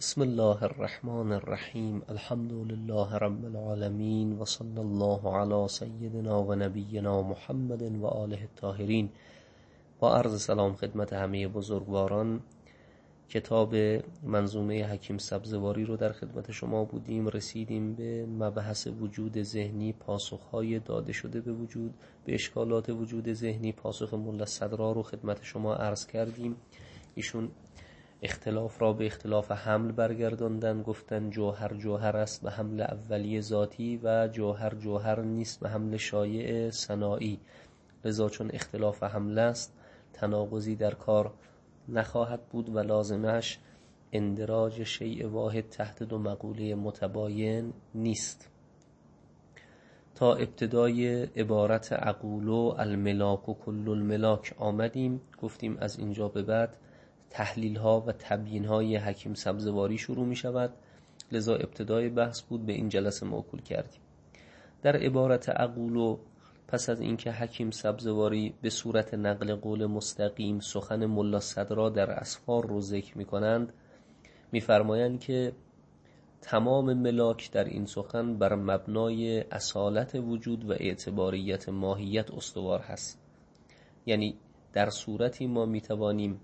بسم الله الرحمن الرحیم. الحمد لله رب العالمین و صلی الله علی سیدنا و نبینا محمد و آله الطاهرین. با عرض سلام خدمت همه بزرگواران، کتاب منظومه حکیم سبزواری رو در خدمت شما بودیم. رسیدیم به مبحث وجود ذهنی، پاسخهای داده شده به وجود، به اشکالات وجود ذهنی. پاسخ ملا صدرا رو خدمت شما عرض کردیم. ایشون اختلاف را به اختلاف حمل برگرداندن، گفتن جوهر جوهر است به حمل اولیه ذاتی و جوهر جوهر نیست به حمل شایع ثنایی. لذا چون اختلاف حمل است تناقضی در کار نخواهد بود و لازمش اندراج شیء واحد تحت دو مقوله متباین نیست. تا ابتدای عبارت عقولو الملاک و کل الملاک آمدیم. گفتیم از اینجا به بعد تحلیل ها و تبیین های حکیم سبزواری شروع می شود، لذا ابتدای بحث بود، به این جلسه موکول کردیم. در عبارت عقولو، پس از اینکه حکیم سبزواری به صورت نقل قول مستقیم سخن ملا صدرا در اسفار رو ذکر می کنند، می فرمایند که تمام ملاک در این سخن بر مبنای اصالت وجود و اعتباریت ماهیت استوار هست. یعنی در صورتی ما می توانیم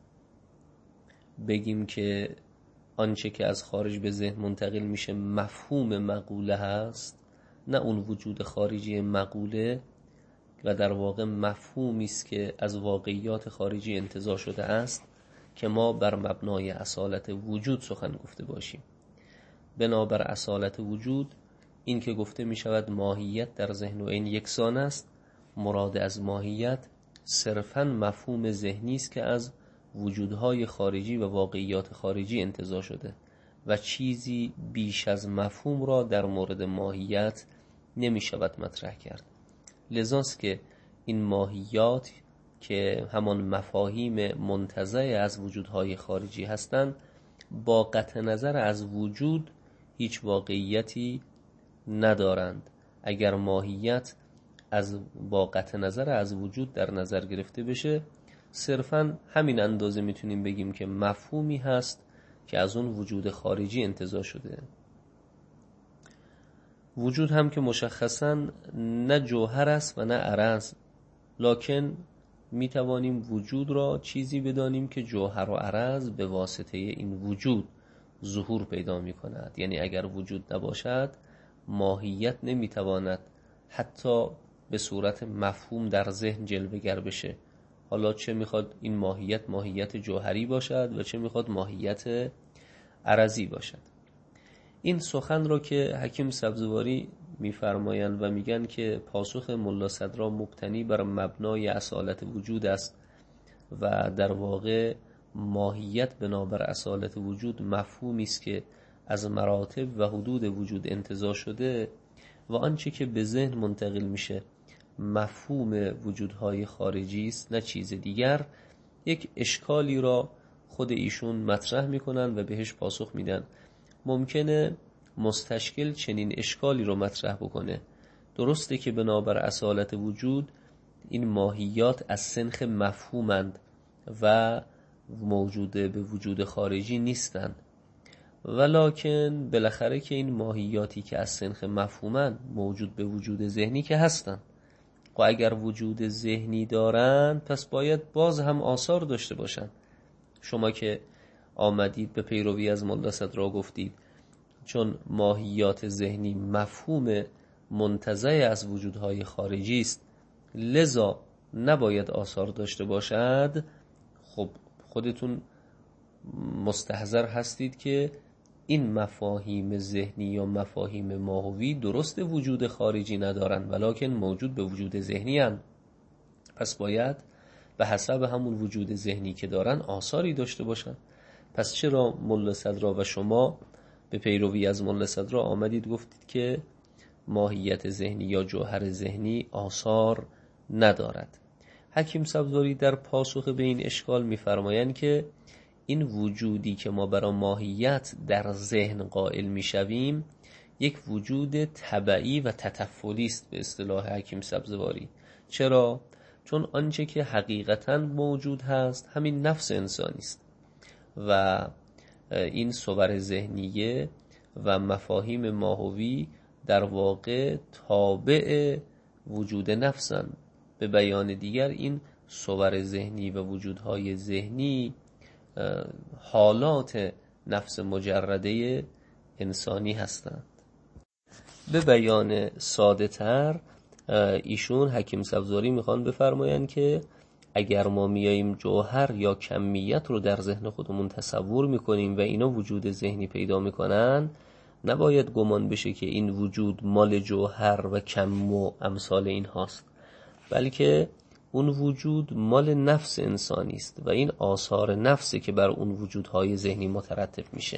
بگیم که آنچه که از خارج به ذهن منتقل میشه مفهوم مقوله هست، نه اون وجود خارجی مقوله، و در واقع مفهومی است که از واقعیات خارجی انتزاع شده است که ما بر مبنای اصالت وجود سخن گفته باشیم. بنابر اصالت وجود این که گفته می شود ماهیت در ذهن و عین یکسان است، مراد از ماهیت صرفاً مفهوم ذهنی است که از وجودهای خارجی و واقعیات خارجی انتزاع شده و چیزی بیش از مفهوم را در مورد ماهیت نمی شود مطرح کرد. لذاست که این ماهیات که همان مفاهیم منتزع از وجودهای خارجی هستند، با قطع نظر از وجود هیچ واقعیتی ندارند. اگر ماهیت با قطع نظر از وجود در نظر گرفته بشه، صرفاً همین اندازه میتونیم بگیم که مفهومی هست که از اون وجود خارجی انتزاع شده. وجود هم که مشخصاً نه جوهر است و نه عرض، لکن میتوانیم وجود را چیزی بدانیم که جوهر و عرض به واسطه این وجود ظهور پیدا میکند. یعنی اگر وجود نباشد ماهیت نمیتواند حتی به صورت مفهوم در ذهن جلوه گر بشه. حالا چه میخواد این ماهیت جوهری باشد و چه میخواد ماهیت عرضی باشد. این سخن را که حکیم سبزواری میفرمایند و میگن که پاسخ ملا صدرا مبتنی بر مبنای اصالت وجود است و در واقع ماهیت بنابر اصالت وجود مفهومی است که از مراتب و حدود وجود انتزاع شده و آنچه که به ذهن منتقل میشه مفهوم وجودهای خارجی است نه چیز دیگر. یک اشکالی را خود ایشون مطرح میکنن و بهش پاسخ میدن. ممکنه مستشکل چنین اشکالی رو مطرح بکنه. درسته که بنابر اصالت وجود این ماهیات از سنخ مفهومند و موجوده به وجود خارجی نیستند، ولکن بالاخره که این ماهیاتی که از سنخ مفهومند موجود به وجود ذهنی که هستند، و اگر وجود ذهنی دارند پس باید باز هم آثار داشته باشند. شما که آمدید به پیروی از ملا صدرا گفتید چون ماهیات ذهنی مفهوم منتزع از وجودهای خارجی است لذا نباید آثار داشته باشد، خب خودتون مستحضر هستید که این مفاهیم ذهنی یا مفاهیم ماهوی درست وجود خارجی ندارند ولکن موجود به وجود ذهنی هستند. پس باید به حسب همون وجود ذهنی که دارن آثاری داشته باشند. پس چرا ملا صدرا و شما به پیروی از ملا صدرا آمدید گفتید که ماهیت ذهنی یا جوهر ذهنی آثار ندارد؟ حکیم سبزواری در پاسخ به این اشکال می‌فرمایند که این وجودی که ما برای ماهیت در ذهن قائل میشویم یک وجود تبعی و تطفلی است به اصطلاح حکیم سبزواری. چرا؟ چون آنچه که حقیقتاً موجود هست همین نفس انسانی است و این صور ذهنیه و مفاهیم ماهوی در واقع تابع وجود نفسن. به بیان دیگر این صور ذهنی و وجودهای ذهنی حالات نفس مجرده انسانی هستند. به بیان ساده تر ایشون حکیم سبزواری میخوان بفرمایند که اگر ما میاییم جوهر یا کمیت رو در ذهن خودمون تصور میکنیم و اینا وجود ذهنی پیدا میکنن، نباید گمان بشه که این وجود مال جوهر و کم و امثال این هاست، بلکه اون وجود مال نفس انسانی است و این آثار نفسی که بر اون وجودهای ذهنی مترتب میشه.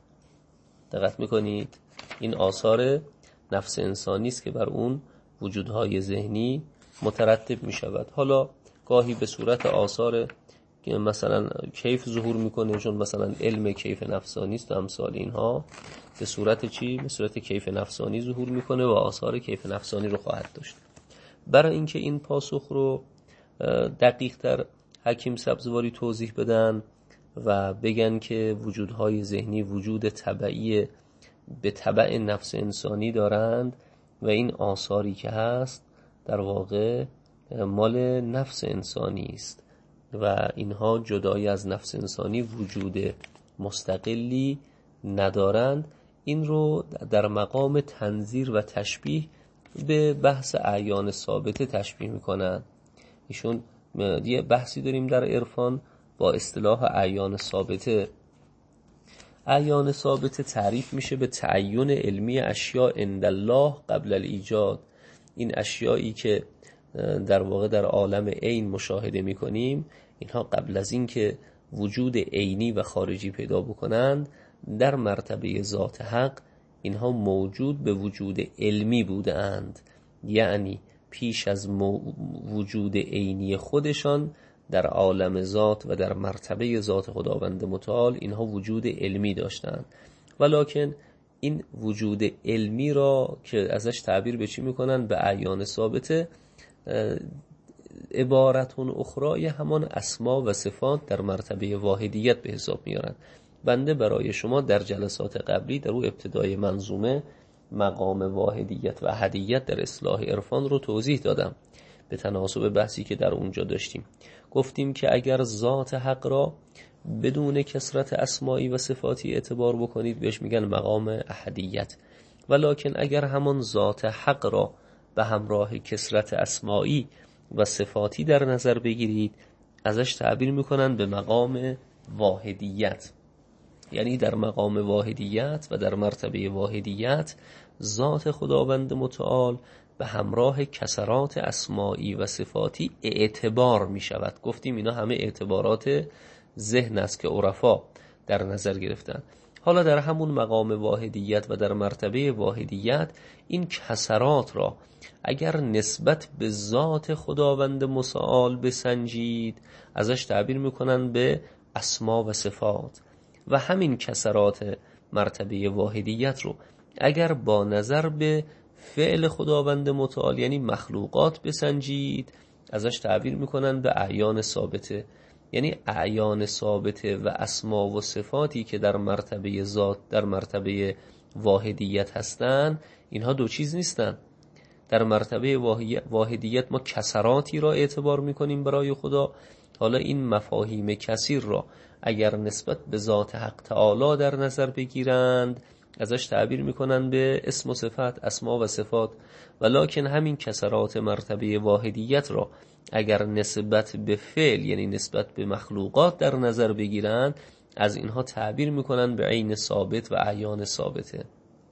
دقت میکنید؟ این آثار نفس انسانی است که بر اون وجودهای ذهنی مترتب میشود. حالا گاهی به صورت آثار که مثلا کیف ظهور میکنه، چون مثلا علم کیف نفسانی است و امثال اینها، به صورت چی؟ به صورت کیف نفسانی ظهور میکنه و آثار کیف نفسانی رو خواهد داشت. برای اینکه این پاسخ رو دقیق تر حکیم سبزواری توضیح بدن و بگن که وجودهای ذهنی وجود طبعی به طبع نفس انسانی دارند و این آثاری که هست در واقع مال نفس انسانی است و اینها جدای از نفس انسانی وجود مستقلی ندارند، این رو در مقام تنظیر و تشبیه به بحث اعیان ثابته تشبیه میکنن. ایشون یه بحثی داریم در عرفان با اصطلاح اعیان ثابته. اعیان ثابته تعریف میشه به تعین علمی اشیاء عند الله قبل الایجاد. این اشیایی که در واقع در عالم عین مشاهده میکنیم، اینها قبل از این که وجود عینی و خارجی پیدا بکنند، در مرتبه ذات حق اینها موجود به وجود علمی بودند، یعنی پیش از وجود عینی خودشان در عالم ذات و در مرتبه ذات خداوند متعال اینها وجود علمی داشتند. ولکن این وجود علمی را که ازش تعبیر به چی میکنن؟ به اعیان ثابته، عبارتون اخرای همان اسما و صفات در مرتبه واحدیت به حساب میارن. بنده برای شما در جلسات قبلی در او ابتدای منظومه مقام واحدیت و احدیت در اصلاح عرفان رو توضیح دادم به تناسب بحثی که در اونجا داشتیم. گفتیم که اگر ذات حق را بدون کثرت اسمایی و صفاتی اعتبار بکنید بهش میگن مقام احدیت، ولکن اگر همان ذات حق را به همراه کثرت اسمایی و صفاتی در نظر بگیرید ازش تعبیر میکنن به مقام واحدیت. یعنی در مقام واحدیت و در مرتبه واحدیت ذات خداوند متعال به همراه کثرات اسمایی و صفاتی اعتبار می شود. گفتیم اینا همه اعتبارات ذهن است که عرفا در نظر گرفتن. حالا در همون مقام واحدیت و در مرتبه واحدیت این کثرات را اگر نسبت به ذات خداوند متعال بسنجید ازش تعبیر میکنن به اسما و صفات، و همین کثرات مرتبه واحدیت رو اگر با نظر به فعل خداوند متعال یعنی مخلوقات بسنجید ازش تعبیر میکنن به اعیان ثابته. یعنی اعیان ثابته و اسما و صفاتی که در مرتبه ذات در مرتبه واحدیت هستن، اینها دو چیز نیستن. در مرتبه واحدیت ما کثراتی را اعتبار میکنیم برای خدا. حالا این مفاهیم کثیر را اگر نسبت به ذات حق تعالی در نظر بگیرند ازش تعبیر میکنن به اسم و صفت، اسما و صفات. ولکن همین کثرات مرتبه واحدیت را اگر نسبت به فعل یعنی نسبت به مخلوقات در نظر بگیرند از اینها تعبیر میکنن به عین ثابت و اعیان ثابته.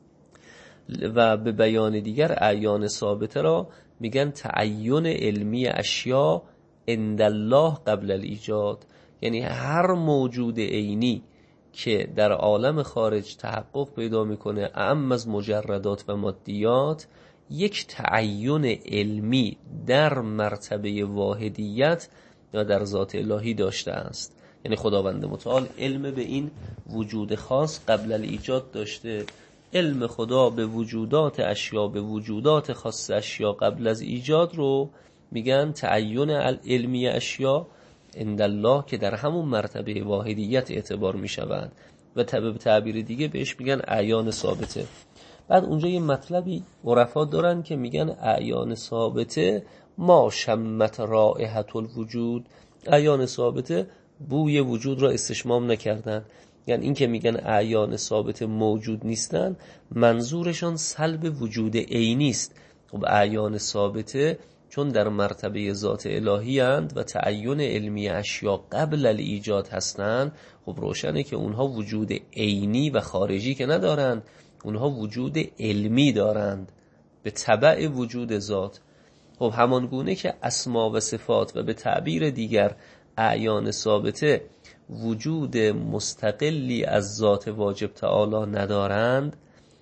و به بیان دیگر اعیان ثابته را میگن تعین علمی اشیاء عند الله قبل الایجاد. یعنی هر موجود عینی که در عالم خارج تحقق پیدا میکنه اعم از مجردات و مادیات، یک تعین علمی در مرتبه واحدیت یا در ذات الهی داشته است. یعنی خداوند متعال علم به این وجود خاص قبل الایجاد داشته. علم خدا به وجودات اشیا، به وجودات خاص اشیا قبل از ایجاد رو میگن تعین علمی اشیا عند الله که در همون مرتبه واحدیت اعتبار میشود. و به تعبیر دیگه بهش میگن اعیان ثابته. بعد اونجا یه مطلبی عرفا دارن که میگن اعیان ثابته ما شمت رائحة الوجود، اعیان ثابته بوی وجود را استشمام نکردن. یعنی این که میگن اعیان ثابته موجود نیستن، منظورشان سلب وجود عینی است. خب اعیان ثابته چون در مرتبه ذات الهی اند و تعین علمی اشیا قبل الایجاد هستند، خب روشنه که اونها وجود عینی و خارجی که ندارند، اونها وجود علمی دارند به تبع وجود ذات. خب همان گونه که اسما و صفات و به تعبیر دیگر اعیان ثابته وجود مستقلی از ذات واجب تعالی ندارند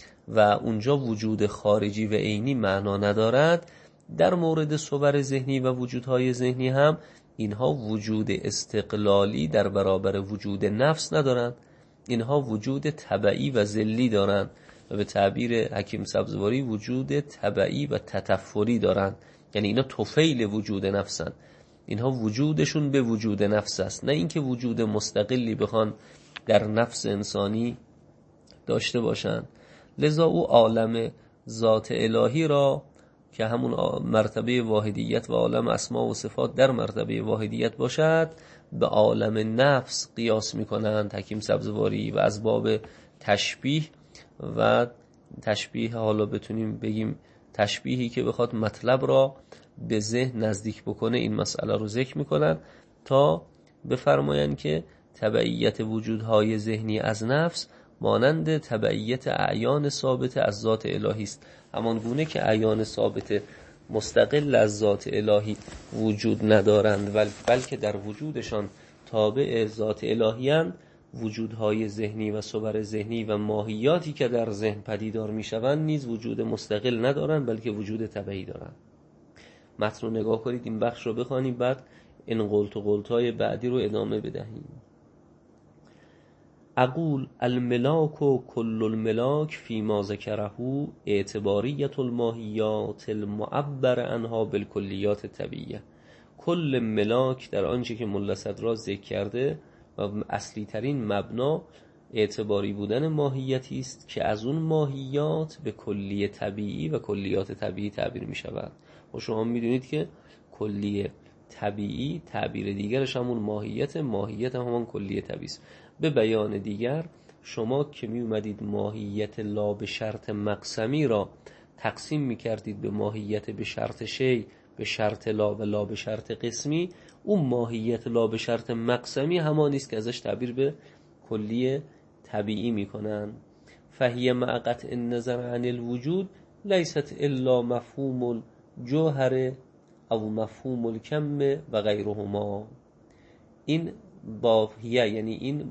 و اونجا وجود خارجی و عینی معنا ندارد، در مورد صور ذهنی و وجودهای ذهنی هم اینها وجود استقلالی در برابر وجود نفس ندارند، اینها وجود تبعی و ذلی دارند و به تعبیر حکیم سبزواری وجود تبعی و تطفلی دارند. یعنی اینا طفیل وجود نفسن، اینها وجودشون به وجود نفس است، نه اینکه وجود مستقلی بخوان در نفس انسانی داشته باشند. لذا او عالم ذات الهی را که همون مرتبه واحدیت و عالم اسما و صفات در مرتبه واحدیت باشد به عالم نفس قیاس میکنند حکیم سبزواری و از باب تشبیه و تشبیه، حالا بتونیم بگیم تشبیهی که بخواد مطلب را به ذهن نزدیک بکنه، این مسئله رو ذکر میکنن تا بفرمایند که تبعیت وجودهای ذهنی از نفس مانند تبعیت اعیان ثابت از ذات الهی است. همان گونه که اعیان ثابت مستقل از ذات الهی وجود ندارند بلکه در وجودشان تابع ذات الهی اند، وجودهای ذهنی و صور ذهنی و ماهیاتی که در ذهن پدیدار میشوند نیز وجود مستقل ندارند بلکه وجود تبعی دارند. متن رو نگاه کنید، این بخش رو بخوانید، بعد این قلت‌های بعدی رو ادامه بدهیم. اقول الملاک کل الملاک فیما ذکره اعتباریت الماهیات المعبر عنها بالکلیات طبیعیه. کل ملاک در آنچه که ملا صدرا ذکر کرده و اصلی ترین مبنا اعتباری بودن ماهیتی است که از اون ماهیات به کلی طبیعی و کلیات طبیعی تعبیر می شود. و شما میدونید که کلی طبیعی تعبیر دیگرش همون ماهیت همون کلی طبیعی است. به بیان دیگر شما که می اومدید ماهیت لا به شرط مقسمی را تقسیم می کردید به ماهیت به شرط شی، به شرط لا و لا به شرط قسمی، اون ماهیت لا به شرط مقسمی همانی است که ازش تعبیر به کلی طبیعی می کنن. فهیه مع قطع النظر عن الوجود لیست الا مفهوم الجوهر او مفهوم الکم و غیرهما. این باهیه یعنی این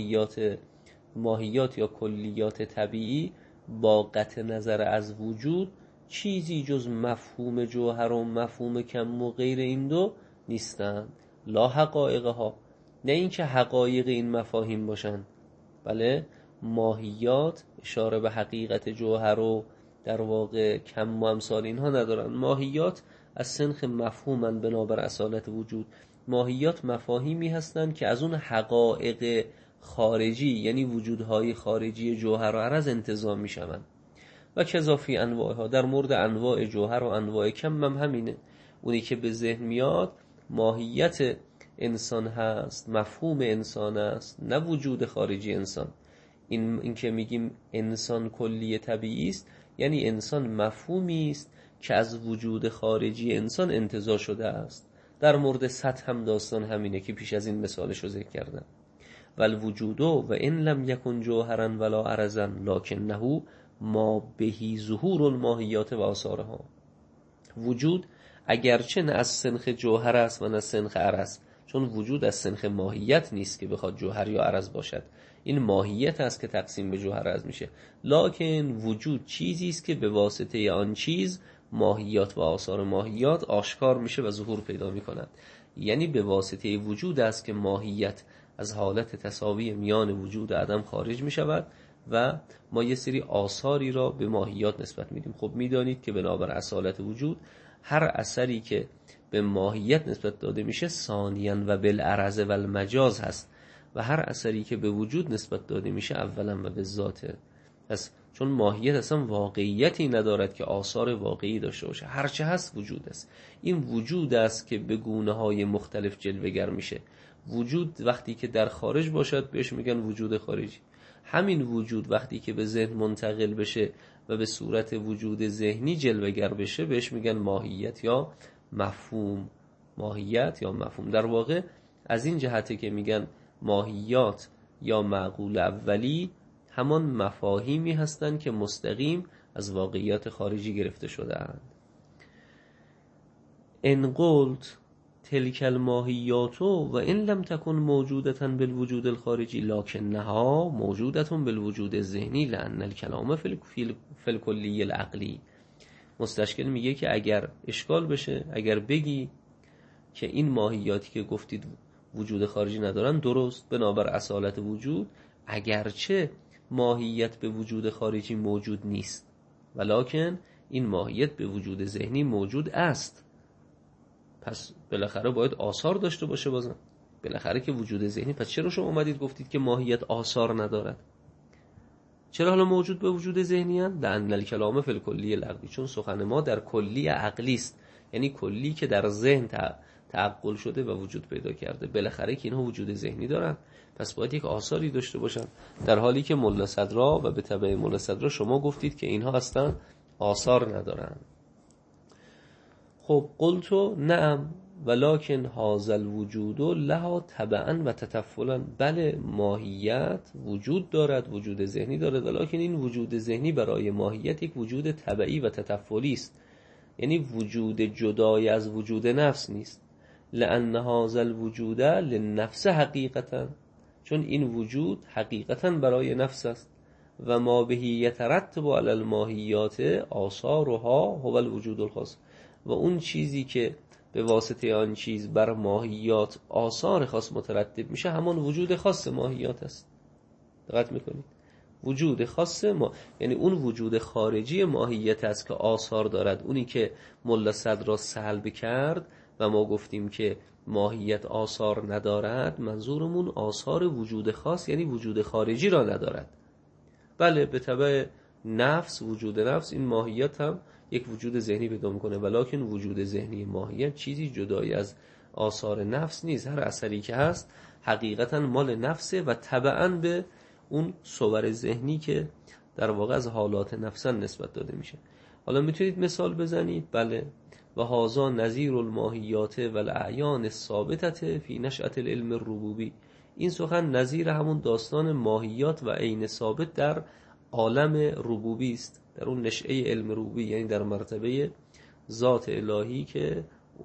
ماهیات یا کلیات طبیعی با قطع نظر از وجود چیزی جز مفهوم جوهر و مفهوم کم و غیر این دو نیستند. لا حقایقها، نه اینکه حقایق این مفاهیم باشن، بله ماهیات اشاره به حقیقت جوهر و در واقع کم و امثال اینها ندارن. ماهیات از سنخ مفهومن بنابر اصالت وجود. ماهیات مفاهیمی هستند که از اون حقایق خارجی یعنی وجودهای خارجی جوهر و عرض انتزاع می شوند. و کذافی انواعها، در مورد انواع جوهر و انواع کم هم همینه. اونی که به ذهن میاد ماهیت انسان هست، مفهوم انسان است، نه وجود خارجی انسان. این که میگیم انسان کلی طبیعی است یعنی انسان مفهومی است که از وجود خارجی انسان انتزاع شده است. در مورد سطح هم داستان همینه که پیش از این مثالش رو ذکر کردم. والوجود و ان لم یکن جوهرا ولا عرضا لکنه ما بهی ظهور الماهیات و آثارها. وجود اگرچه نه از سنخ جوهر است و نه سنخ عرض، چون وجود از سنخ ماهیت نیست که بخواد جوهر یا عرض باشد، این ماهیت است که تقسیم به جوهر عرض میشه. لکن وجود چیزی است که به واسطه آن چیز ماهیات و آثار ماهیات آشکار میشه و ظهور پیدا میکنند. یعنی به واسطه وجود است که ماهیت از حالت تساوی میان وجود و عدم خارج میشود و ما یه سری آثاری را به ماهیات نسبت میدیم. خب میدانید که بنابر اصالت وجود هر اثری که به ماهیت نسبت داده میشه ثانیاً و بالعرض و المجاز هست و هر اثری که به وجود نسبت داده میشه اولا و به ذاته. پس چون ماهیت اصلا واقعیتی ندارد که آثار واقعی داشته باشه، هرچه هست وجود است. این وجود است که به گونه‌های مختلف جلوه‌گر میشه. وجود وقتی که در خارج باشد بهش میگن وجود خارجی. همین وجود وقتی که به ذهن منتقل بشه و به صورت وجود ذهنی جلوه‌گر بشه بهش میگن ماهیت یا مفهوم. ماهیت یا مفهوم در واقع از این جهته که میگن ماهیات یا معقول اولی همان مفاهیمی هستند که مستقیم از واقعیات خارجی گرفته شده اند. ان قلت تلک الماهیات و ان لم تکن موجودة بالوجود الخارجی لکنها موجودة بالوجود الذهنی لان الکلام فی الکلی العقلی. مستشکل میگه که اگر اشکال بشه، اگر بگی که این ماهیاتی که گفتید وجود خارجی ندارن، درست بنابر اصالت وجود اگرچه ماهیت به وجود خارجی موجود نیست، ولکن این ماهیت به وجود ذهنی موجود است. پس بالاخره باید آثار داشته باشه. بازم بالاخره که وجود ذهنی، پس چرا شما اومدید گفتید که ماهیت آثار ندارد؟ چرا حالا موجود به وجود ذهنی هست؟ لأن الکلام فی الکلی العقلی، چون سخن ما در کلی عقلی است، یعنی کلی که در ذهن تعقل شده و وجود پیدا کرده. بالاخره که اینها وجود ذهنی دارن، پس باید یک آثاری داشته باشن، در حالی که ملا صدرا و به تبع ملا صدرا شما گفتید که اینها اصلا آثار ندارن. خب قلتو نعم ولکن هذا الوجود لها تبعا و تتفلا. بله ماهیت وجود دارد، وجود ذهنی دارد، ولکن این وجود ذهنی برای ماهیت یک وجود تبعی و تتفلی است، یعنی وجود جدای از وجود نفس نیست. لأن هذا الوجود للنفس حقیقتا، چون این وجود حقیقتا برای نفس است. و ما به یترتب علی الماهیات آثارها هو الوجود الخاص، و اون چیزی که به واسطه آن چیز بر ماهیات آثار خاص مترتب میشه همان وجود خاص ماهیات است. دقت میکنید؟ وجود خاص ما، یعنی اون وجود خارجی ماهیت است که آثار دارد. اونی که ملا صدرا سلب کرد و ما گفتیم که ماهیت آثار ندارد، منظورمون آثار وجود خاص یعنی وجود خارجی را ندارد. بله به تبع نفس، وجود نفس، این ماهیت هم یک وجود ذهنی پیدا میکنه، ولکن وجود ذهنی ماهیت چیزی جدای از آثار نفس نیست. هر اثری که هست حقیقتا مال نفسه و تبعاً به اون صور ذهنی که در واقع از حالات نفسن نسبت داده میشه. حالا میتونید مثال بزنید. بله و هذا نظیر الماهیات و الاعیان الثابتة فی نشأة العلم الربوبی. این سخن نظیر همون داستان ماهیات و عین ثابت در عالم ربوبی است، در اون نشأه علم ربوبی، یعنی در مرتبه ذات الهی که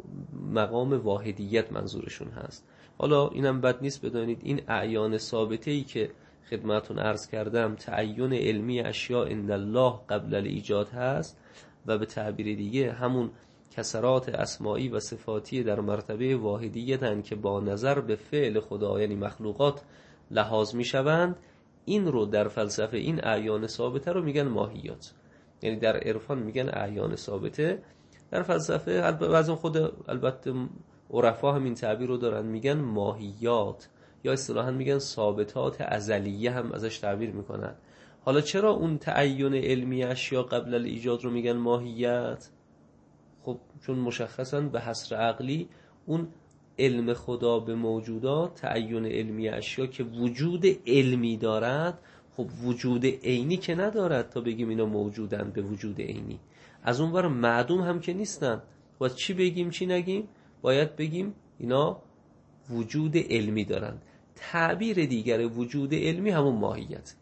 مقام واحدیت منظورشون هست. حالا اینم بد نیست بدانید این اعیان ثابته‌ای که خدمتون عرض کردم تعین علمی اشیاء عند الله قبل الایجاد هست، و به تعبیر دیگه همون کسرات اسماعی و صفاتی در مرتبه واحدیتن که با نظر به فعل خدا یعنی مخلوقات لحاظ میشوند. این رو در فلسفه این اعیان ثابته رو میگن ماهیات، یعنی در عرفان میگن اعیان ثابته، در فلسفه بعضی خود البته عرفا هم این تعبیر رو دارن میگن ماهیات، یا اصطلاحاً میگن ثابتات ازلیه هم ازش تعبیر میکنن. حالا چرا اون تعین علمی اشیا قبل الایجاد رو میگن ماهیت؟ خب چون مشخصاً به حصر عقلی اون علم خدا به موجودات، تعین علمی اشیا که وجود علمی دارد، خب وجود عینی که ندارد تا بگیم اینا موجودن به وجود عینی. از اونور معدوم هم که نیستن. باید چی بگیم چی نگیم؟ باید بگیم اینا وجود علمی دارن. تعبیر دیگر وجود علمی همون ماهیت،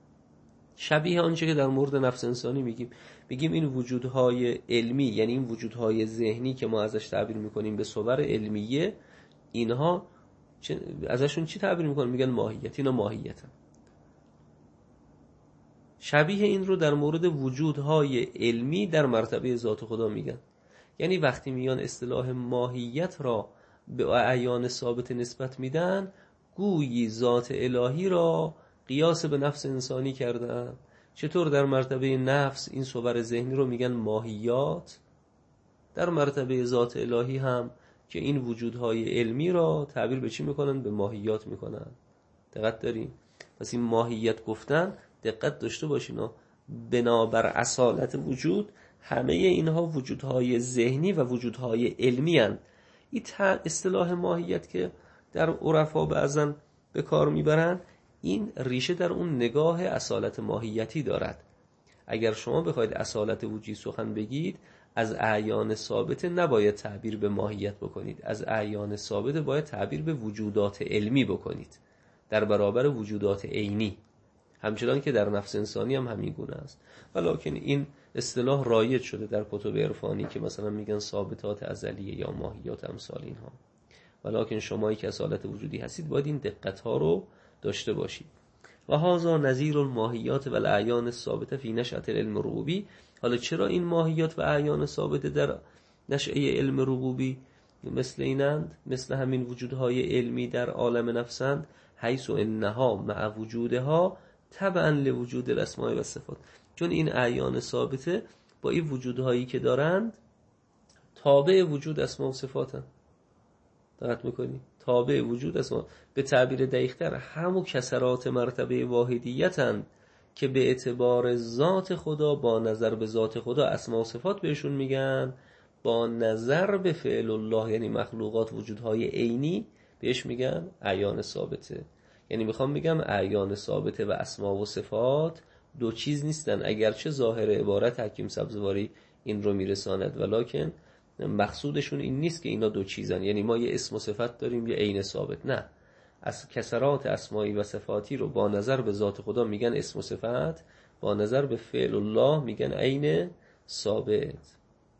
شبیه آنچه که در مورد نفس انسانی میگیم این وجودهای علمی، یعنی این وجودهای ذهنی که ما ازش تعبیر میکنیم به صور علمیه، اینها ازشون چی تعبیر میکنن؟ میگن ماهیت. اینا ماهیتن. شبیه این رو در مورد وجودهای علمی در مرتبه ذات خدا میگن. یعنی وقتی میان اصطلاح ماهیت را به اعیان ثابت نسبت میدن، گویی ذات الهی را قیاس به نفس انسانی کردن. چطور در مرتبه نفس این صور ذهنی رو میگن ماهیات، در مرتبه ذات الهی هم که این وجودهای علمی را تعبیر به چی میکنن؟ به ماهیات میکنن. دقت داریم؟ پس این ماهیت گفتن دقت داشته باشین، بنابر اصالت وجود همه اینها وجودهای ذهنی و وجودهای علمی هستند. این اصطلاح ماهیت که در عرفا بعضن به کار میبرن، این ریشه در اون نگاه اصالت ماهیتی دارد. اگر شما بخواید اصالت وجودی سخن بگید، از اعیان ثابت نباید تعبیر به ماهیت بکنید، از اعیان ثابت باید تعبیر به وجودات علمی بکنید در برابر وجودات عینی، همچنان که در نفس انسانی هم همین گونه است. ولکن این اصطلاح رایج شده در کتب عرفانی که مثلا میگن ثابتات ازلیه یا ماهیات امثال اینها. ولکن شمایی که اصالت وجودی هستید باید این دقت ها رو داشته باشید. و هذا نظیر الماهیات و الاعیان الثابته فی نشأة العلم الربوبی. حالا چرا این ماهیات و اعیان ثابته در نشأه علم ربوبی مثل اینند، مثل همین وجودهای علمی در عالم نفسند؟ حیث انها مع وجودها تبعا لوجود الاسماء و صفات. چون این اعیان ثابته با این وجودهایی که دارند تابع وجود اسماء و صفاتند. دقت میکنی؟ تابع وجود اسماء، به تعبیر دقیق‌تر همون کسرات مرتبه واحدیتند که به اعتبار ذات خدا با نظر به ذات خدا اسماء و صفات بهشون میگن، با نظر به فعل الله یعنی مخلوقات وجودهای عینی بهش میگن اعیان ثابته. یعنی میخوام بگم اعیان ثابته و اسماء و صفات دو چیز نیستن، اگرچه ظاهر عبارت حکیم سبزواری این رو میرساند، ولکن مقصودشون این نیست که اینا دو چیزن، یعنی ما یه اسم و صفت داریم یه عین ثابت. نه، از کسرات اسمایی و صفاتی رو با نظر به ذات خدا میگن اسم و صفت، با نظر به فعل الله میگن عین ثابت.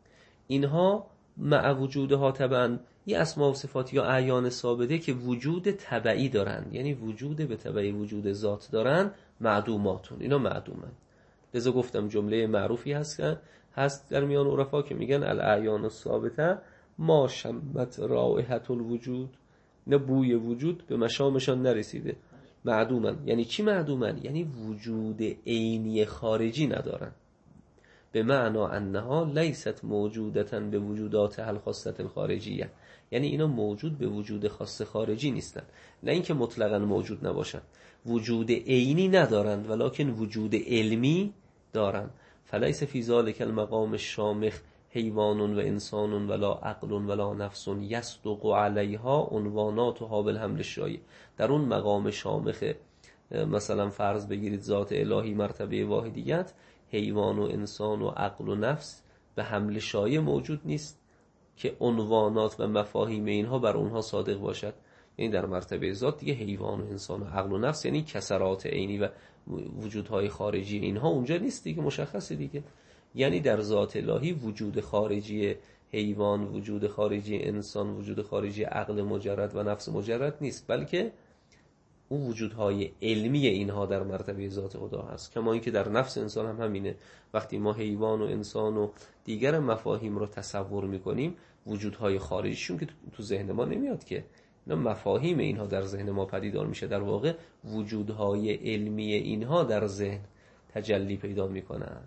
اینها مع وجودها طبعا یه اسما و صفات یا اعیان ثابته که وجود تبعی دارن، یعنی وجود به تبعی وجود ذات دارن، معدوماتون، اینا معدومن. لذا گفتم جمله معروفی هست در میان عرفا که میگن الاعیان الثابته ما شمت رائحة الوجود، نه بوی وجود به مشامشان نرسیده، معدومن. یعنی چی معدومن؟ یعنی وجود عینی خارجی ندارن، به معنی انها لیست موجودتا به وجودات الخاصه الخارجیه، یعنی اینا موجود به وجود خاص خارجی نیستن، نه اینکه مطلقاً موجود نباشن، وجود عینی ندارند ولکن وجود علمی دارند. فلیس فی ذلک المقام الشامخ حیوان و انسان ولا عقل ولا نفس یصدق علیها عنواناتها بالحمل الشایع. در اون مقام شامخ مثلا فرض بگیرید ذات الهی مرتبه واحدیت، حیوان و انسان و عقل و نفس به حمل شایع موجود نیست که عنوانات و مفاهیم اینها بر اونها صادق باشد. یعنی در مرتبه ذات دیگه حیوان و انسان و عقل و نفس یعنی کسرات عینی و وجودهای خارجی اینها اونجا نیست دیگه، مشخصه دیگه. یعنی در ذات الهی وجود خارجی حیوان، وجود خارجی انسان، وجود خارجی عقل مجرد و نفس مجرد نیست، بلکه اون وجودهای علمی اینها در مرتبه ذات خدا هست. کما اینکه در نفس انسان هم همینه. وقتی ما حیوان و انسان و دیگر مفاهیم رو تصور میکنیم، وجودهای خارجیشون که تو ذهن ما نمیاد که، اینا مفاهیم اینها در ذهن ما پدیدار میشه. در واقع وجودهای علمی اینها در ذهن تجلی پیدا میکنند.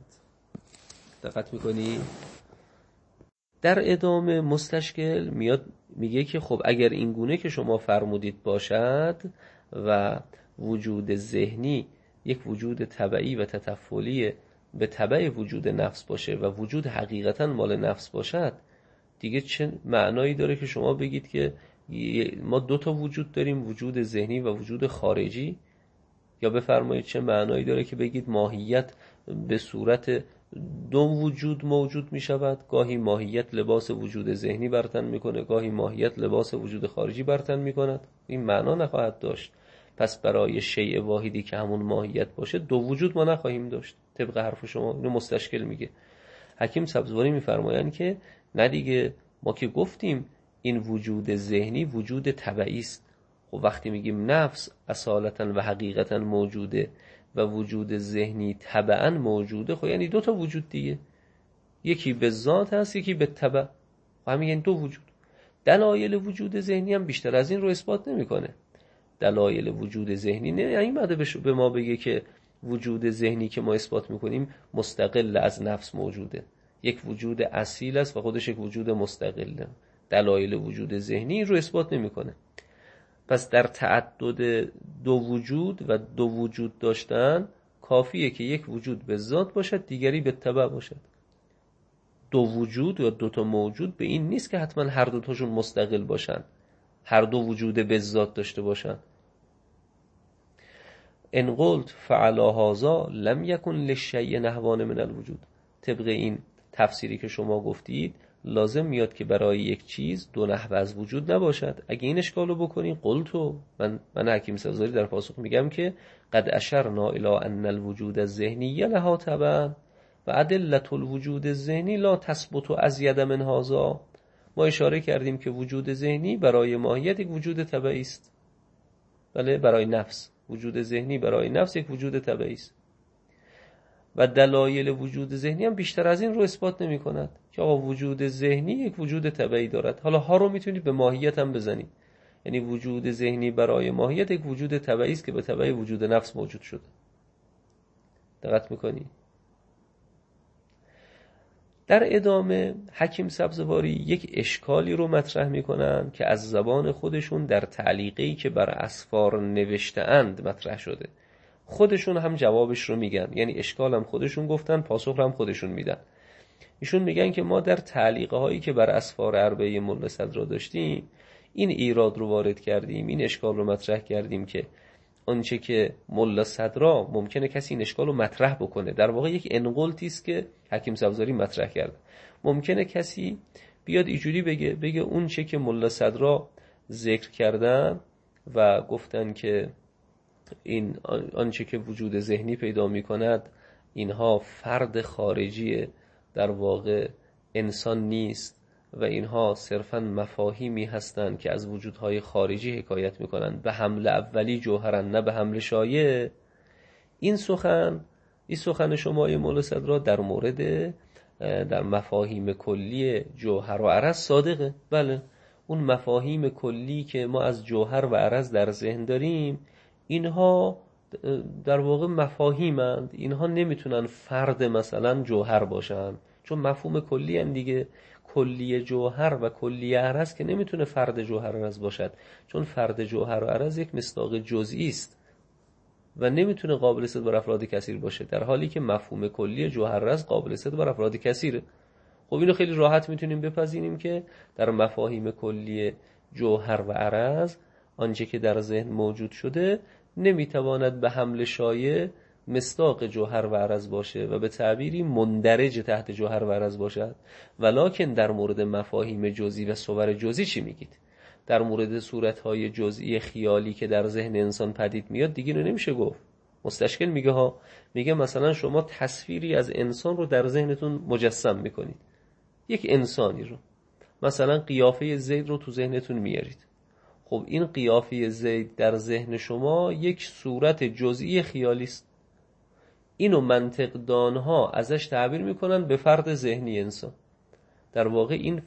دقت میکنی؟ در ادامه مستشکل میاد میگه که خب اگر این گونه که شما فرمودید باشد و وجود ذهنی یک وجود تبعی و تطفلی به تبع وجود نفس باشه و وجود حقیقتا مال نفس باشد، دیگه چه معنایی داره که شما بگید که ما دو تا وجود داریم، وجود ذهنی و وجود خارجی؟ یا بفرمایید چه معنایی داره که بگید ماهیت به صورت دو وجود موجود می شود، گاهی ماهیت لباس وجود ذهنی برتن میکنه، گاهی ماهیت لباس وجود خارجی برتن میکند؟ این معنا نخواهد داشت. پس برای شیء واحدی که همون ماهیت باشه دو وجود ما نخواهیم داشت طبق حرف شما. اینو مستشکل میگه. حکیم سبزواری میفرمایند که نه دیگه، ما که گفتیم این وجود ذهنی وجود تبعی است. خب وقتی میگیم نفس اصالتا و حقیقتا موجوده و وجود ذهنی تبعا موجوده، خب یعنی دو تا وجود دیگه، یکی به ذات هست یکی به تبع، خب همین یعنی دو وجود. دلایل وجود ذهنی هم بیشتر از این رو اثبات نمیکنه. دلایل وجود ذهنی نه یعنی مده به ما بگه که وجود ذهنی که ما اثبات میکنیم مستقل از نفس موجوده، یک وجود اصیل است و خودش یک وجود مستقله. دلایل وجود ذهنی رو اثبات نمیکنه. پس در تعدد دو وجود و دو وجود داشتن کافیه که یک وجود به ذات باشد دیگری به تبع باشد. دو وجود یا دو تا موجود به این نیست که حتما هر دو تاشون مستقل باشن، هر دو وجود به ذات داشته باشن. ان قلت فعلی هذا لم یکن للشیء نحوان من الوجود، طبق این تفسیری که شما گفتید لازم میاد که برای یک چیز دو نحو از وجود نباشد. اگه این اشکالو بکنین قلتو، من حکیم سبزواری در پاسخ میگم که قد اشرنا الی ان الوجود الذهنی لها تبعا و ادلة الوجود الذهنی لا تثبت ازید من هذا. ما اشاره کردیم که وجود ذهنی برای ماهیت یک وجود تبعی است. بله، برای نفس وجود ذهنی برای نفس یک وجود تبعی است و دلایل وجود ذهنی هم بیشتر از این رو اثبات نمی کند که آقا وجود ذهنی یک وجود تبعی دارد. حالا ها رو میتونید به ماهیت هم بزنید، یعنی وجود ذهنی برای ماهیت یک وجود تبعی است که به تبع وجود نفس موجود شده. دقت میکنی؟ در ادامه حکیم سبزواری یک اشکالی رو مطرح میکنن که از زبان خودشون در تعلیقی که بر اسفار نوشته اند مطرح شده. خودشون هم جوابش رو میگن، یعنی اشکال هم خودشون گفتن، پاسخ هم خودشون میدن. ایشون میگن که ما در تعلیقه هایی که بر اسفار اربعه ملا صدرا داشتیم این ایراد رو وارد کردیم، این اشکال رو مطرح کردیم که آنچه که ملا صدرا ممکنه کسی این اشکال رو مطرح بکنه، در واقع یک انقلتی است که حکیم سبزواری مطرح کرد. ممکنه کسی بیاد اینجوری بگه اون چه که ملا صدرا ذکر کردن و گفتن که این آنچه که وجود ذهنی پیدا می کند اینها فرد خارجی در واقع انسان نیست و اینها صرفاً مفاهیمی هستند که از وجودهای خارجی حکایت می کنند، به حمل اولی جوهرن نه به حمل شایع. این سخن شمای مولا صدرا در مورد در مفاهیم کلی جوهر و عرض صادقه. بله، اون مفاهیم کلی که ما از جوهر و عرض در ذهن داریم اینها در واقع مفاهیمند، اینها نمیتونن فرد مثلا جوهر باشن، چون مفهوم کلی هن دیگه. کلی جوهر و کلی عرض که نمیتونه فرد جوهر و عرض باشد، چون فرد جوهر و عرض یک مصداق جزئی است و نمیتونه قابل صد بر افراد کثیر باشه، در حالی که مفهوم کلی جوهر و عرض قابل صد بر افراد کثیره. خب اینو خیلی راحت میتونیم بپذیریم که در مفاهیم کلی جوهر و عرض آنچه که در ذهن موجود شده نمیتواند به حمل شایع مصداق جوهر و عرض باشه و به تعبیری مندرج تحت جوهر و عرض باشد. ولکن در مورد مفاهیم جزئی و صور جزئی چی میگید؟ در مورد صورتهای جزئی خیالی که در ذهن انسان پدید میاد دیگه اینو نمیشه گفت. مستشکل میگه مثلا شما تصویری از انسان رو در ذهنتون مجسم میکنید، یک انسانی رو، مثلا قیافه زید رو تو ذهنتون میارید. خب این قیافه زید در ذهن شما یک صورت جزئی خیالی است. اینو منطقدانها ازش تعبیر میکنن به فرد ذهنی انسان. در واقع این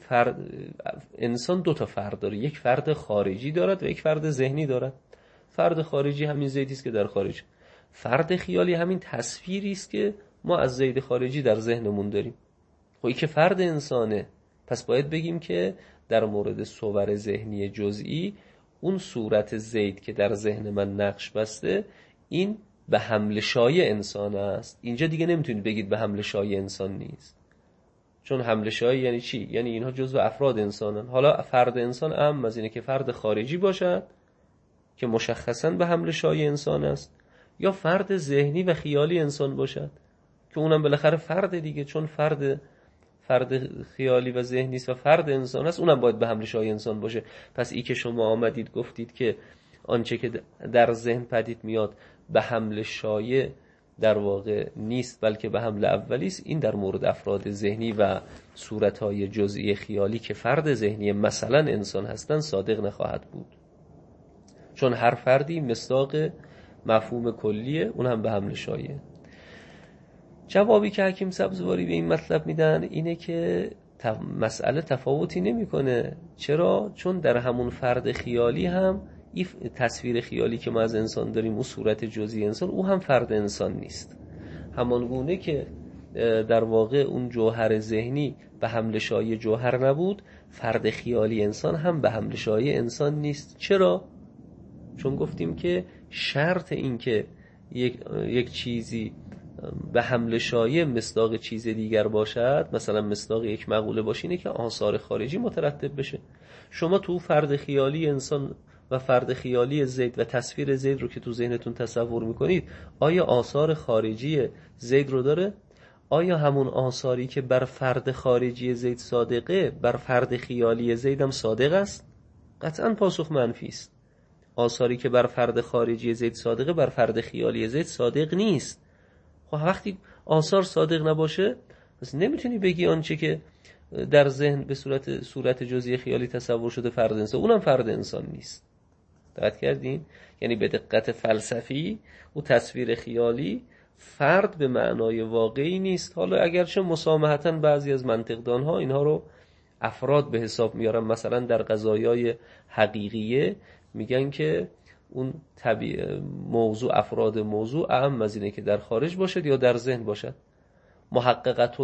انسان دو تا فرد داره، یک فرد خارجی دارد و یک فرد ذهنی دارد. فرد خارجی همین زیدی است که در خارج، فرد خیالی همین تصویری است که ما از زید خارجی در ذهنمون داریم. خب این که فرد انسانه، پس باید بگیم که در مورد صور ذهنی جزئی اون صورت زید که در ذهن من نقش بسته این به حمل شایع انسان است. اینجا دیگه نمیتونید بگید به حمل شایع انسان نیست، چون حمل شایع یعنی چی؟ یعنی اینها جزو افراد انسانن. حالا فرد انسان اهم از اینه که فرد خارجی باشد که مشخصاً به حمل شایع انسان است، یا فرد ذهنی و خیالی انسان باشد که اونم بالاخره فرد دیگه، چون فرد خیالی و ذهنی است و فرد انسان است، اونم باید به حمل شایع انسان باشه. پس ای که شما آمدید گفتید که آنچه که در ذهن پدید میاد به حمل شایع در واقع نیست بلکه به حمل اولی است، این در مورد افراد ذهنی و صورتهای جزئی خیالی که فرد ذهنی مثلا انسان هستند صادق نخواهد بود، چون هر فردی مصداق مفهوم کلیه، اون هم به حمل شایع. جوابی که حکیم سبزواری به این مطلب میدن اینه که مسئله تفاوتی نمیکنه. چرا؟ چون در همون فرد خیالی هم این تصویر خیالی که ما از انسان داریم، اون صورت جزئی انسان، او هم فرد انسان نیست. همان گونه که در واقع اون جوهر ذهنی به حمل شایع جوهر نبود، فرد خیالی انسان هم به حمل شایع انسان نیست. چرا؟ چون گفتیم که شرط این که یک چیزی به حمل شایع مصداق چیز دیگر باشد، مثلا مصداق یک مقوله باشه، اینه که آثار خارجی مترتب بشه. شما تو فرد خیالی انسان و فرد خیالی زید و تصویر زید رو که تو ذهنتون تصور میکنید، آیا آثار خارجی زید رو داره؟ آیا همون آثاری که بر فرد خارجی زید صادقه بر فرد خیالی زید هم صادق است؟ قطعا پاسخ منفی است. آثاری که بر فرد خارجی زید صادقه بر فرد خیالی زید صادق نیست. خب وقتی آثار صادق نباشه، پس نمیتونی بگی آنچه که در ذهن به صورت جزئی خیالی تصور شده فرد انسان، اونم فرد انسان نیست. دقت کردین؟ یعنی به دقت فلسفی او تصویر خیالی فرد به معنای واقعی نیست. حالا اگرچه مسامحتاً بعضی از منطقدانها اینها رو افراد به حساب میارن، مثلا در قضایای حقیقیه میگن که اون افراد موضوع اهم از اینه که در خارج باشد یا در ذهن باشد، محققت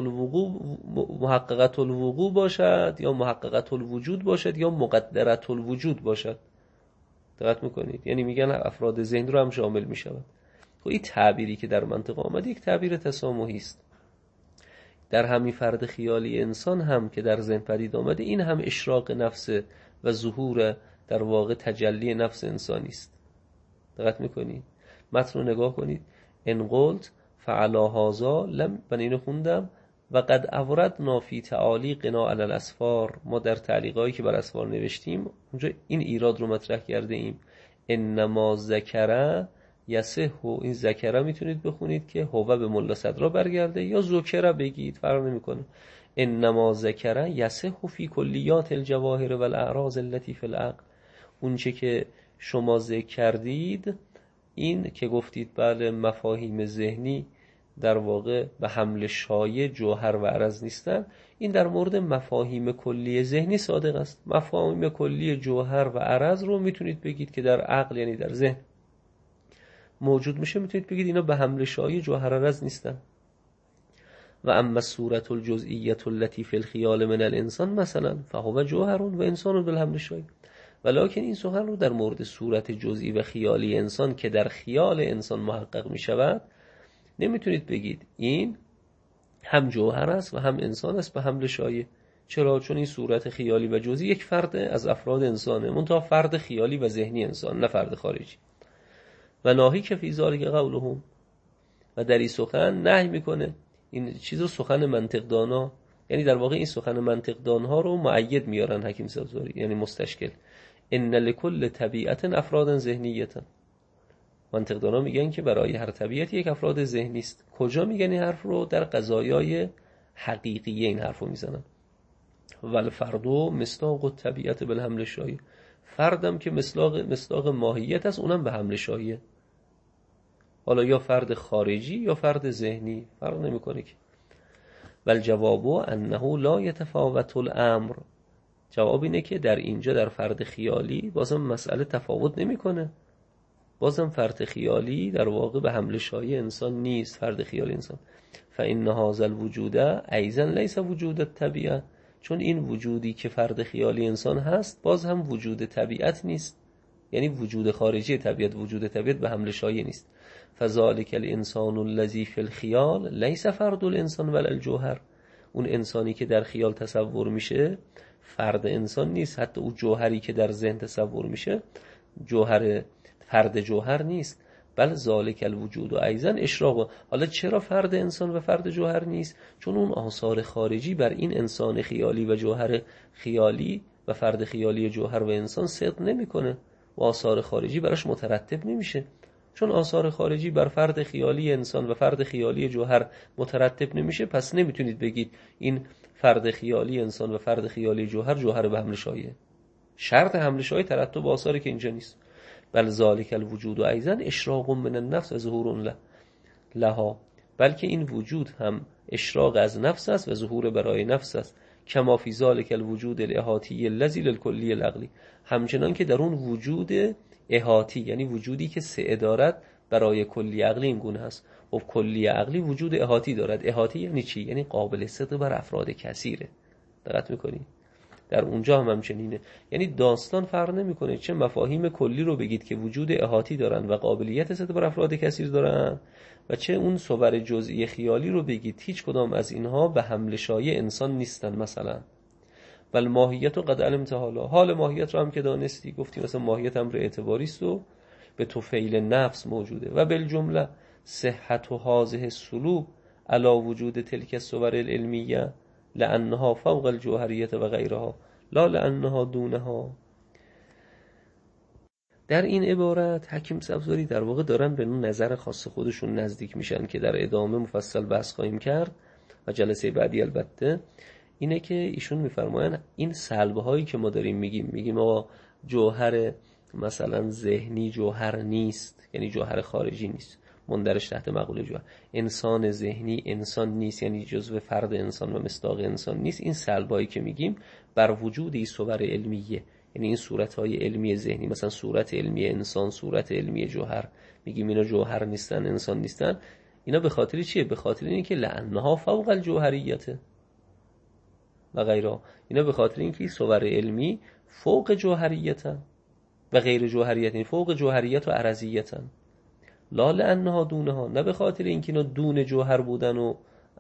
الوقوع باشد یا محققت الوجود باشد یا مقدرت الوجود باشد. دقت میکنید؟ یعنی میگن افراد ذهن رو هم شامل میشود. خب این تعبیری که در منطق آمده یک تعبیر تسامحی است. در همین فرد خیالی انسان هم که در ذهن پدید آمده، این هم اشراق نفس و ظهور در واقع تجلی نفس انسانی است. دقت میکنید؟ متن رو نگاه کنید. ان قلت فعلا هذا لم، من اینو خوندم، و قد اوردنا فی تعالیقنا علی الاسفار، ما در تعلیقایی که بر اسفار نوشتیم اونجا این ایراد رو مطرح کرده ایم. انما ذکر یصح، این ذکر میتونید بخونید که هو به ملا صدرا برگرده یا ذکر بگید، فرق نمیکنه. انما ذکر یصح فی کلیات الجواهر والاعراض التي فی العقل، اون چه که شما ذکر کردید، این که گفتید بله مفاهیم ذهنی در واقع به حمل شایع جوهر و عرض نیستن، این در مورد مفاهیم کلی ذهنی صادق است. مفاهیم کلی جوهر و عرض رو میتونید بگید که در عقل یعنی در ذهن موجود میشه، میتونید بگید اینا به حمل شایع جوهر و عرض نیستن. و اما صورت الجزئیه التي فی الخیال من الانسان مثلا فهو جوهر و انسان بالحمل شایع، ولکن این سخن رو در مورد صورت جزئی و خیالی انسان که در خیال انسان محقق میشود نمیتونید بگید این هم جوهر است و هم انسان است به حمل شایع. چرا؟ چون این صورت خیالی و جزئی یک فرد از افراد انسانه، منتها فرد خیالی و ذهنی انسان، نه فرد خارجی. و ناهی که فی ذلک قولهم، و در این سخن نهی میکنه. این چیزو سخن منطقدانا، یعنی در واقع این سخن منطقدانها رو مؤید میارن حکیم سبزواری، یعنی مستشکل. ان لکل طبیعت افراد ذهنیه، منطقدانا میگن که برای هر طبیعتی یک افراد ذهنی است. کجا میگن این حرف رو؟ در قضایای حقیقیه این حرف رو میزنن. والفردو مصداق الطبیعت بالحمل شایع، فردم که مصداق ماهیت است، اونم به حمل شایع. حالا یا فرد خارجی یا فرد ذهنی، فرق نمیکنه که. والجواب انه لا يتفاوت الامر، جواب اینه که در اینجا در فرد خیالی بازم مسئله تفاوت نمیکنه. بازم فرد خیالی در واقع به حمل شایع انسان نیست، فرد خیالی انسان. فإن هذا الوجود ایضا لیس وجود الطبیعه، چون این وجودی که فرد خیالی انسان هست باز هم وجود طبیعت نیست، یعنی وجود خارجی طبیعت، وجود طبیعت به حمل شایع نیست. فذلک الانسان الذی فی الخیال لیس فرد الانسان ولا الجوهر، اون انسانی که در خیال تصور میشه فرد انسان نیست، حتی اون جوهری که در ذهن تصور میشه فرد جوهر نیست. بل ذالک الوجود و ایضا اشراق. حالا چرا فرد انسان و فرد جوهر نیست؟ چون اون آثار خارجی بر این انسان خیالی و جوهر خیالی و فرد خیالی جوهر و انسان صدق نمیکنه و آثار خارجی براش مترتب نمیشه. چون آثار خارجی بر فرد خیالی انسان و فرد خیالی جوهر مترتب نمیشه، پس نمیتونید بگید این فرد خیالی انسان و فرد خیالی جوهر به حمل شایع. شرط حمل شایع ترتب آثاری که اینجا نیست. بل ذالک الوجود و ایضا اشراق من النفس و ظهور لها، بلکه این وجود هم اشراق از نفس است و ظهور برای نفس است. کما فی ذالک الوجود الاحاطی الذی للکلی العقلی، همچنان که در اون وجود احاطی یعنی وجودی که سعه دارد برای کلی عقلی این گونه است. و کلی عقلی وجود احاطی دارد. احاطی یعنی چی؟ یعنی قابل صدق بر افراد کثیره. دقت میکنی؟ در اونجا هم همچنینه. یعنی داستان فرق نمیکنه چه مفاهیم کلی رو بگید که وجود احاطی دارن و قابلیت رسیدن بر افراد کثیر دارن و چه اون صور جزئی خیالی رو بگید هیچ کدام از اینها به حمل شایع انسان نیستن. مثلا ولی ماهیت و قد علمت حال ماهیت رو هم که دانستی، گفتی مثلا ماهیت امر اعتباری است و به طفیل نفس موجوده. و بالجمله صحت و هذه السلوب علی وجود تلک الصور العلمیه لانها فوق الجوهریت و غیرها لا لانها دونها. در این عبارت حکیم سبزواری در واقع دارن به اون نظر خاص خودشون نزدیک میشن که در ادامه مفصل بحث خواهیم کرد و جلسه بعدی البته. اینه که ایشون میفرماین این سلبه هایی که ما داریم میگیم آقا جوهر مثلا ذهنی جوهر نیست، یعنی جوهر خارجی نیست، مندرج تحت مقوله جوهر. انسان ذهنی انسان نیست، یعنی جزو فرد انسان و مصداق انسان نیست. این سلبه هایی که میگیم بر وجود این صور علمیه، یعنی این صورت‌های علمی ذهنی، مثلا صورت علمی انسان، صورت علمی جوهر، میگیم اینا جوهر نیستن، انسان نیستن. اینا به خاطر چیه؟ به خاطر اینکه لانها فوق الجوهریته و غیره. اینا به خاطر اینکه صور علمی فوق جوهریتن و غیر جوهریتن، فوق جوهریت و عرضیتن. لا لانها دونها، نه به خاطر اینکه اینا دون جوهر بودن و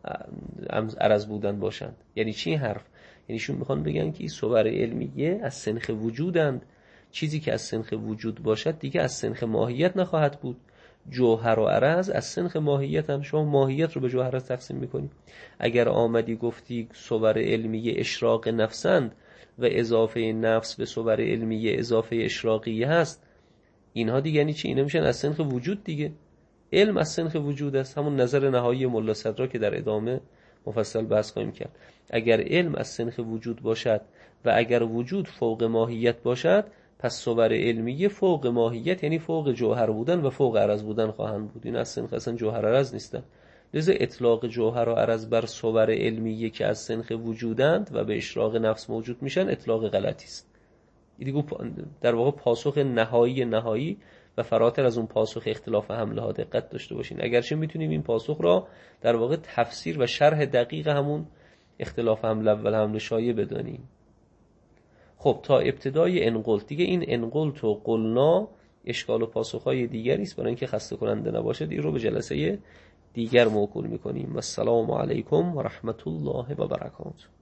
عرض بودن باشند. یعنی چی حرف؟ یعنی شون میخوان بگن که این صور علمیه از سنخ وجودند. چیزی که از سنخ وجود باشد دیگه از سنخ ماهیت نخواهد بود. جوهر و عرض از سنخ ماهیت هم. شما ماهیت رو به جوهر تقسیم میکنی. اگر آمدی گفتی صور علمیه اشراق نفسند و اضافه نفس به صور علمیه اضافه اشراقیه هست، اینها دیگه یعنی چی؟ اینا میشن از سنخ وجود دیگه. علم از سنخ وجود است، همون نظر نهایی ملا صدرا که در ادامه مفصل بحث خواهیم کرد. اگر علم از سنخ وجود باشد و اگر وجود فوق ماهیت باشد، پس صور علمیه فوق ماهیت یعنی فوق جوهر بودن و فوق عرض بودن خواهند بود. این از سنخ اصلا جوهر عرض نیستن. لذا اطلاق جوهر و عرض بر صور علمیه که از سنخ وجودند و به اشراق نفس موجود میشن اطلاق غلطی است. دیگه در واقع پاسخ نهایی و فراتر از اون پاسخ اختلاف حمله ها دقت داشته باشین. اگرچه میتونیم این پاسخ را در واقع تفسیر و شرح دقیق همون اختلاف حمله اول حمله شایع بدانیم. خب تا ابتدای انقلت دیگه، این انقلت و قلنا اشکال و پاسخهای دیگری است، برای اینکه خسته کننده نباشه این رو به جلسه دیگر موکول میکنیم. و السلام علیکم و رحمت الله و برکاته.